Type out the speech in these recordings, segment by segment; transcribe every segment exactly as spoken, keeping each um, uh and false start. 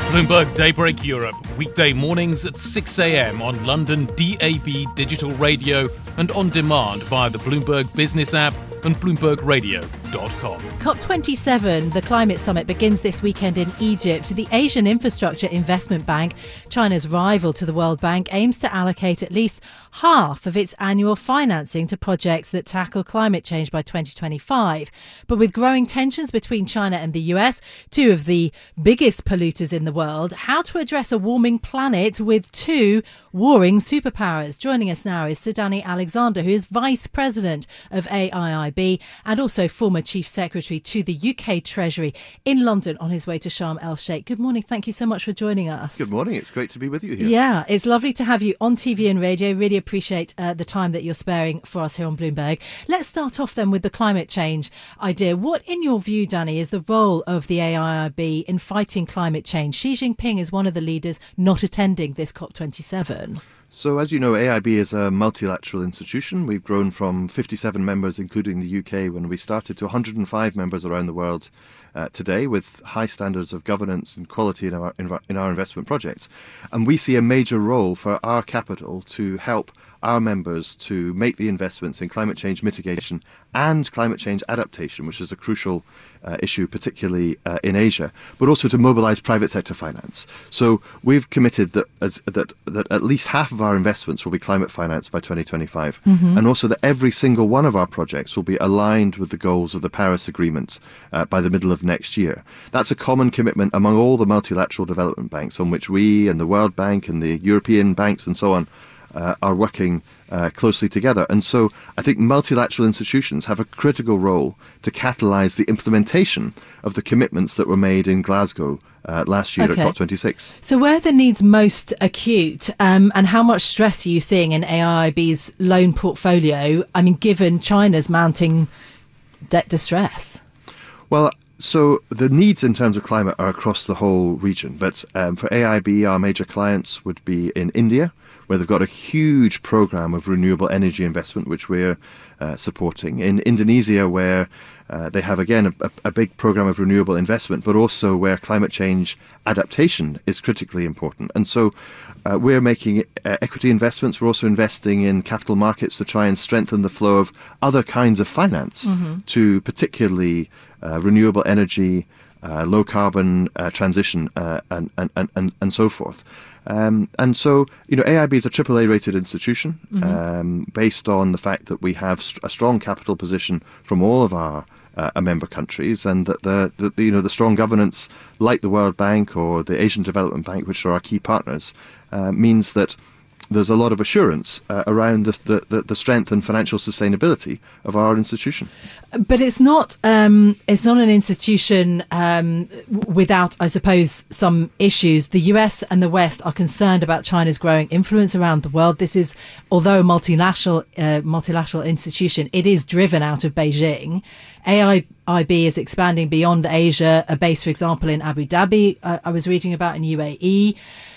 Bloomberg Daybreak Europe, weekday mornings at six a.m. on London D A B digital radio and on demand via the Bloomberg Business app and bloomberg radio dot com. COP twenty-seven, the climate summit, begins this weekend in Egypt. The Asian Infrastructure Investment Bank, China's rival to the World Bank, aims to allocate at least half of its annual financing to projects that tackle climate change by twenty twenty-five. But with growing tensions between China and the U S, two of the biggest polluters in the world, how to address a warming planet with two warring superpowers. Joining us now is Sudani Alexander, who is Vice President of A I I B and also former Chief Secretary to the U K Treasury, in London on his way to Sharm el Sheikh. Good morning. Thank you so much for joining us. Good morning. It's great to be with you here. Yeah, it's lovely to have you on T V and radio. Really appreciate uh, the time that you're sparing for us here on Bloomberg. Let's start off then with the climate change idea. What, in your view, Danny, is the role of the A I I B in fighting climate change? Xi Jinping is one of the leaders not attending this COP twenty-seven. So, as you know, A I B is a multilateral institution. We've grown from fifty-seven members, including the U K, when we started, to one hundred five members around the world uh, today, with high standards of governance and quality in our, in our investment projects. And we see a major role for our capital to help our members to make the investments in climate change mitigation and climate change adaptation, which is a crucial uh, issue, particularly uh, in Asia, but also to mobilise private sector finance. So we've committed that, as, that that at least half of our investments will be climate financed by twenty twenty-five, mm-hmm. and also that every single one of our projects will be aligned with the goals of the Paris Agreement uh, by the middle of next year. That's a common commitment among all the multilateral development banks on which we and the World Bank and the European banks and so on Uh, are working uh, closely together. And so I think multilateral institutions have a critical role to catalyse the implementation of the commitments that were made in Glasgow uh, last year okay. at COP twenty-six. So where are the needs most acute, um, and how much stress are you seeing in A I I B's loan portfolio, I mean, given China's mounting debt distress? Well, so the needs in terms of climate are across the whole region. But um, for A I B, our major clients would be in India, where they've got a huge program of renewable energy investment, which we're uh, supporting. In Indonesia, where uh, they have, again, a, a big program of renewable investment, but also where climate change adaptation is critically important. And so uh, we're making uh, equity investments. We're also investing in capital markets to try and strengthen the flow of other kinds of finance mm-hmm. to particularly uh, renewable energy, uh, low carbon uh, transition, uh, and, and, and, and so forth. Um, and so, you know, A I B is a triple A rated institution mm-hmm. um, based on the fact that we have st- a strong capital position from all of our uh, member countries, and that the, the, the, you know, the strong governance like the World Bank or the Asian Development Bank, which are our key partners, uh, means that there's a lot of assurance uh, around the, the, the strength and financial sustainability of our institution. But it's not um, it's not an institution um, without, I suppose, some issues. The U S and the West are concerned about China's growing influence around the world. This is, although a multilateral, uh, multilateral institution, it is driven out of Beijing. A I I B is expanding beyond Asia, a base, for example, in Abu Dhabi, uh, I was reading about in U A E.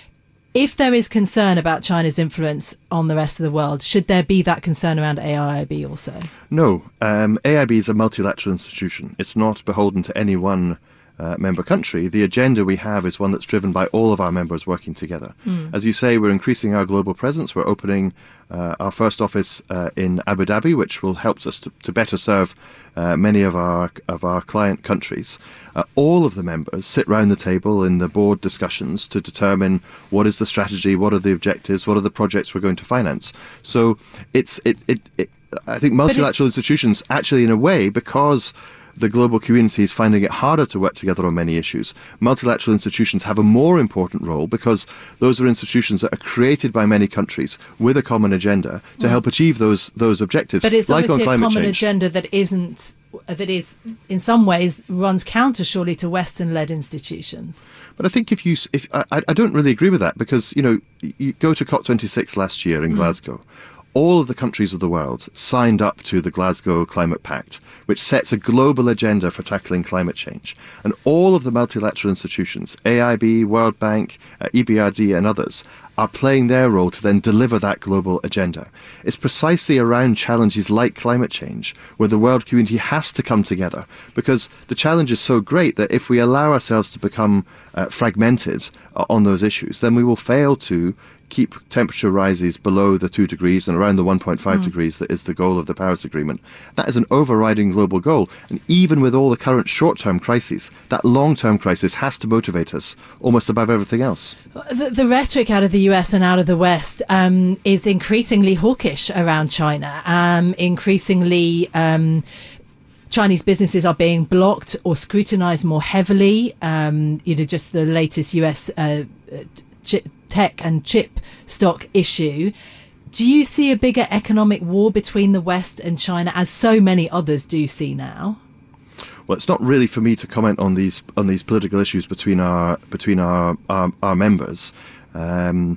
If there is concern about China's influence on the rest of the world, should there be that concern around A I I B also? No. Um, A I B is a multilateral institution. It's not beholden to any one uh, member country. The agenda we have is one that's driven by all of our members working together. Mm. As you say, we're increasing our global presence. We're opening uh, our first office uh, in Abu Dhabi, which will help us to, to better serve uh, many of our of our client countries. Uh, all of the members sit round the table in the board discussions to determine what is the strategy, what are the objectives, what are the projects we're going to finance. So it's it it, it I think multilateral institutions actually, in a way, because the global community is finding it harder to work together on many issues, multilateral institutions have a more important role, because those are institutions that are created by many countries with a common agenda to mm. help achieve those those objectives. But it's like obviously on a common change. agenda that isn't, that is, in some ways, runs counter, surely, to Western-led institutions. But I think if you, if I, I don't really agree with that, because, you know, you go to COP twenty-six last year in mm. Glasgow. all of the countries of the world signed up to the Glasgow Climate Pact, which sets a global agenda for tackling climate change. And all of the multilateral institutions, A I B, World Bank, uh, E B R D and others, are playing their role to then deliver that global agenda. It's precisely around challenges like climate change where the world community has to come together, because the challenge is so great that if we allow ourselves to become uh, fragmented uh, on those issues, then we will fail to keep temperature rises below the two degrees and around the one point five mm. degrees that is the goal of the Paris Agreement. That is an overriding global goal. And even with all the current short-term crises, that long-term crisis has to motivate us almost above everything else. The, the rhetoric out of the U S and out of the West um, is increasingly hawkish around China, um, increasingly... Um, Chinese businesses are being blocked or scrutinised more heavily. Um, you know, just the latest U S uh, ch- tech and chip stock issue. Do you see a bigger economic war between the West and China, as so many others do see now? Well, it's not really for me to comment on these on these political issues between our between our our, our members. Um,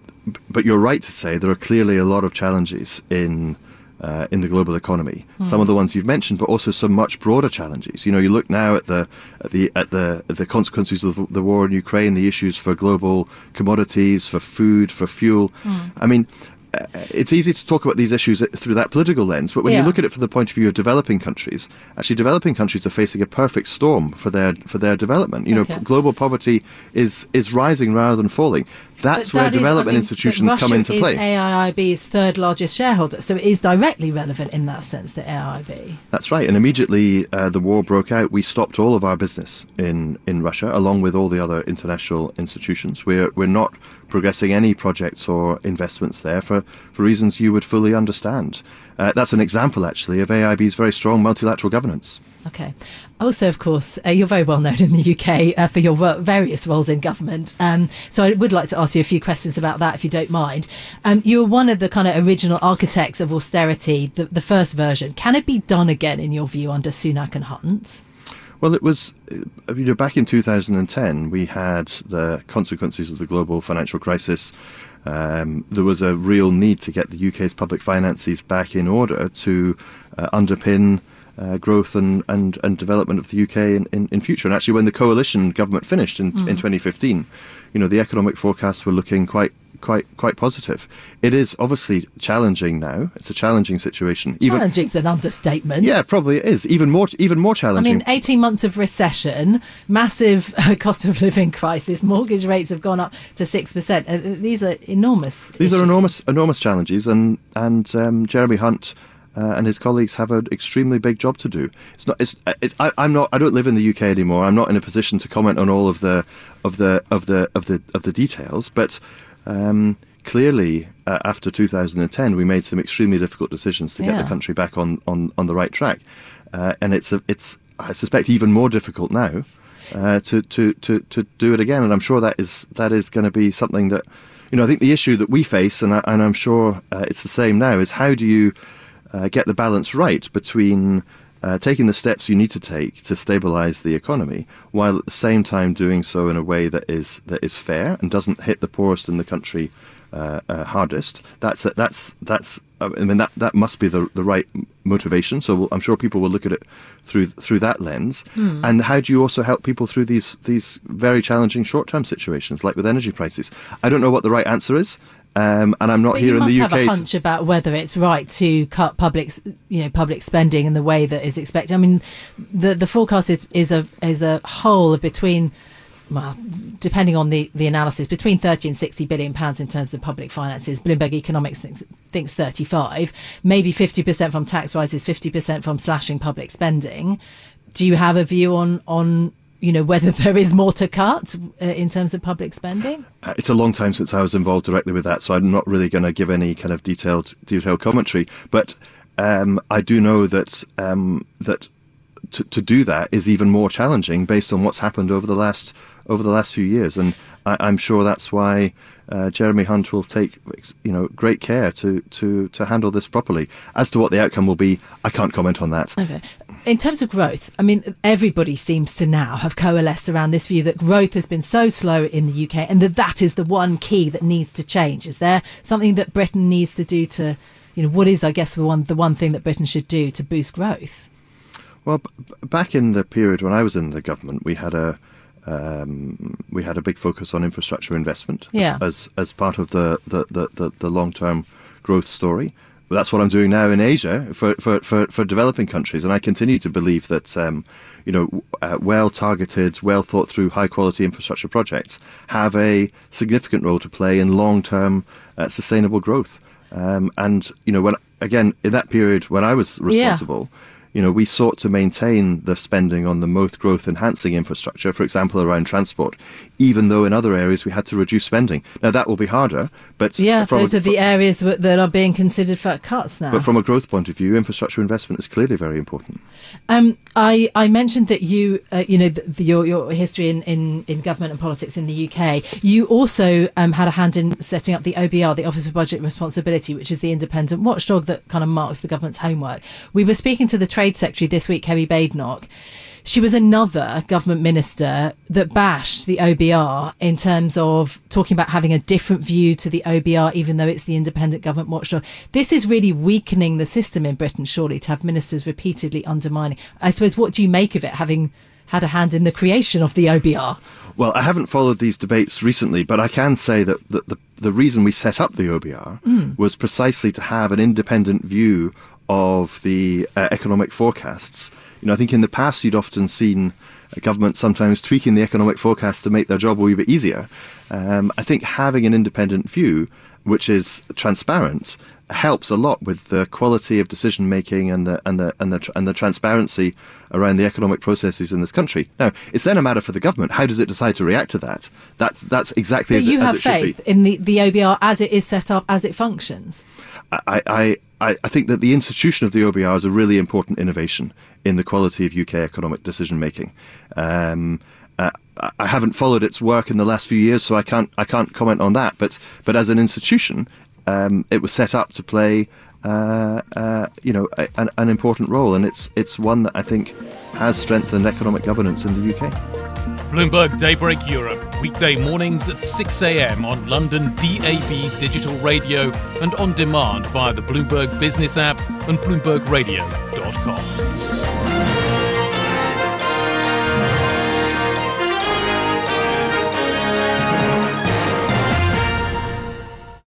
but you're right to say there are clearly a lot of challenges in. Uh, in the global economy, mm. some of the ones you've mentioned, but also some much broader challenges. You know, you look now at the at the at the at the consequences of the, the war in Ukraine, the issues for global commodities, for food, for fuel. Mm. I mean, uh, it's easy to talk about these issues through that political lens, but when yeah. you look at it from the point of view of developing countries, actually, developing countries are facing a perfect storm for their for their development. You okay. know, global poverty is is rising rather than falling. That's but where that development is, I mean, institutions come into play. Russia is A I I B's third largest shareholder, so it is directly relevant in that sense, the A I I B. That's right, and immediately uh, the war broke out, we stopped all of our business in, in Russia, along with all the other international institutions. We're we're not progressing any projects or investments there for, for reasons you would fully understand. Uh, that's an example, actually, of A I B's very strong multilateral governance. Okay. Also, of course, uh, you're very well known in the U K uh, for your wo- various roles in government. Um, so I would like to ask you a few questions about that, if you don't mind. Um, you were one of the kind of original architects of austerity, the, the first version. Can it be done again, in your view, under Sunak and Hunt? Well, it was, you know, back in two thousand ten, we had the consequences of the global financial crisis. Um, there was a real need to get the U K's public finances back in order to uh, underpin Uh, growth and, and, and development of the U K in, in, in future. And actually, when the coalition government finished in, mm. in twenty fifteen, you know, the economic forecasts were looking quite quite quite positive. It is obviously challenging now. It's a challenging situation. Challenging is an understatement. Yeah, probably it is. Even more even more challenging. I mean, eighteen months of recession, massive uh, cost of living crisis, mortgage rates have gone up to six percent. Uh, these are enormous These issues. are enormous enormous challenges, and, and um, Jeremy Hunt Uh, and his colleagues have an extremely big job to do. It's not. It's. it's I, I'm not. I don't live in the U K anymore. I'm not in a position to comment on all of the, of the, of the, of the, of the details. But um, clearly, uh, after two thousand ten, we made some extremely difficult decisions to get yeah. the country back on, on, on the right track. Uh, and it's. A, it's. I suspect even more difficult now uh, to, to, to, to do it again. And I'm sure that is that is going to be something that, you know, I think the issue that we face, and I, and I'm sure uh, it's the same now, is how do you Uh, get the balance right between uh, taking the steps you need to take to stabilise the economy, while at the same time doing so in a way that is that is fair and doesn't hit the poorest in the country uh, uh, hardest. That's that's that's. I mean that that must be the the right motivation. So we'll, I'm sure people will look at it through through that lens. Mm. And how do you also help people through these these very challenging short term situations, like with energy prices? I don't know what the right answer is. Um, and I'm not but here in the U K. You must have a hunch about whether it's right to cut public, you know, public spending in the way that is expected. I mean, the the forecast is is a is a whole between, well, depending on the, the analysis, between thirty and sixty billion pounds in terms of public finances. Bloomberg Economics thinks, thinks thirty-five, maybe fifty percent from tax rises, fifty percent from slashing public spending. Do you have a view on on? you know, whether there is more to cut uh, in terms of public spending? Uh, it's a long time since I was involved directly with that, so I'm not really going to give any kind of detailed detailed commentary. But um, I do know that um, that to, to do that is even more challenging based on what's happened over the last over the last few years, and I, I'm sure that's why uh, Jeremy Hunt will take, you know, great care to to to handle this properly. As to what the outcome will be, I can't comment on that. Okay. In terms of growth, I mean, everybody seems to now have coalesced around this view that growth has been so slow in the U K and that that is the one key that needs to change. Is there something that Britain needs to do to you know, what is, I guess, the one the one thing that Britain should do to boost growth? Well, b- back in the period when I was in the government, we had a um, we had a big focus on infrastructure investment yeah. as, as as part of the the, the, the, the long-term growth story. That's what I'm doing now in Asia for, for, for, for developing countries, and I continue to believe that um, you know uh, well-targeted, well-thought-through, high-quality infrastructure projects have a significant role to play in long-term uh, sustainable growth. Um, and you know, when again in that period when I was responsible. Yeah. You know, we sought to maintain the spending on the most growth-enhancing infrastructure, for example, around transport, even though in other areas we had to reduce spending. Now, that will be harder, but... Yeah, from those a, are the areas that are being considered for cuts now. But from a growth point of view, infrastructure investment is clearly very important. Um, I, I mentioned that you, uh, you know, the, the, your, your history in, in, in government and politics in the U K. You also um, had a hand in setting up the O B R, the Office for Budget Responsibility, which is the independent watchdog that kind of marks the government's homework. We were speaking to the Trade Secretary this week, Kerry Badenoch. She was another government minister that bashed the O B R in terms of talking about having a different view to the O B R, even though it's the independent government watchdog. This is really weakening the system in Britain, surely, to have ministers repeatedly undermining. I suppose, what do you make of it, having had a hand in the creation of the O B R? Well, I haven't followed these debates recently, but I can say that the, the, the reason we set up the O B R mm. was precisely to have an independent view of the uh, economic forecasts. You know, I think in the past you'd often seen a government sometimes tweaking the economic forecast to make their job a wee bit easier. Um, I think having an independent view, which is transparent, helps a lot with the quality of decision making and the and the and the and the transparency around the economic processes in this country. Now, it's then a matter for the government. How does it decide to react to that? That's that's exactly but as you it, have as it should be. faith in the, the O B R as it is set up, as it functions. I, I, I, I think that the institution of the O B R is a really important innovation in the quality of U K economic decision making. Um, uh, I haven't followed its work in the last few years, so I can't I can't comment on that. But but as an institution, um, it was set up to play uh, uh, you know a, an, an important role, and it's it's one that I think has strengthened economic governance in the U K. Bloomberg Daybreak Europe, weekday mornings at six a.m. on London D A B digital radio and on demand via the Bloomberg Business app and bloomberg radio dot com.